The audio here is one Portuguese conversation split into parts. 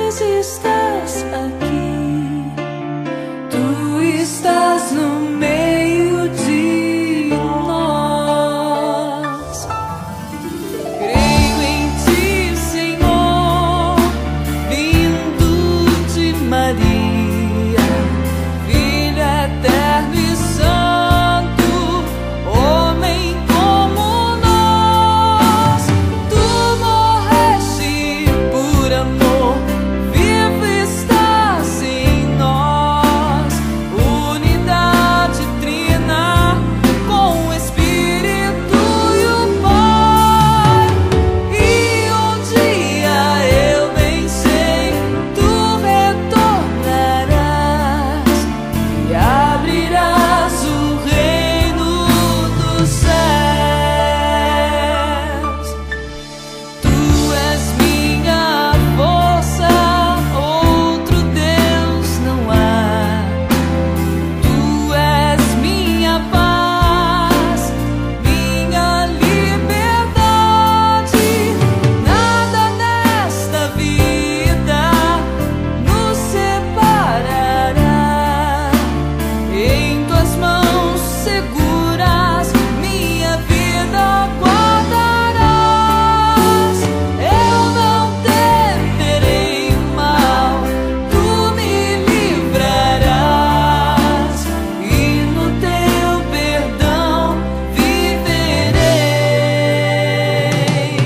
vezes estás aqui, tu estás no meio de nós. Creio em ti, Senhor, vindo de Maria, Filho eterno e santo, homem como nós. Tu morreste por amor, vivo estás em nós. Unidade trina com o Espírito e o Pai. E um dia eu bem sei, tu retornarás e abrirás o reino dos céus. Tu és minha força, outro Deus não há. Tu és minha paz, minha liberdade. Nada nesta vida nos separará. Em tuas mãos seguras minha vida guardarás. Eu não temerei mal, tu me livrarás e no teu perdão viverei.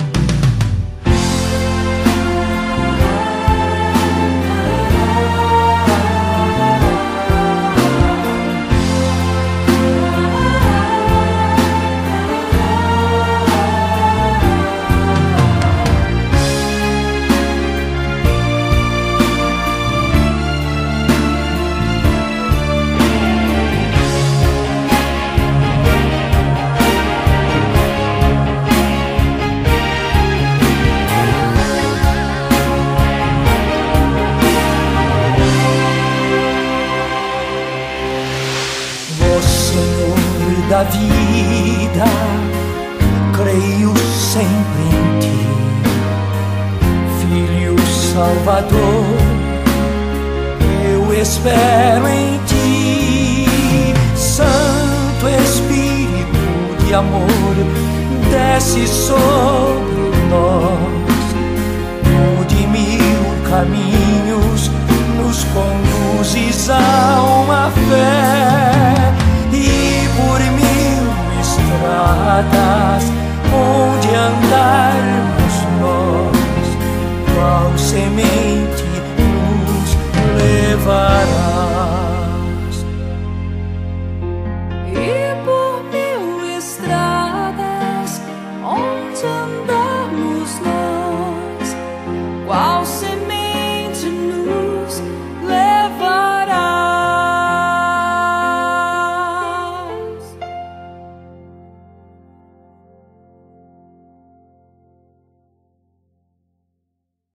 Ó Senhor da vida, creio sempre em ti, Filho Salvador, eu espero em ti. Santo Espírito de amor, desce sobre nós, de mil caminhos nos conduzes a uma fé, e por mil estradas onde andarmos nós, qual semente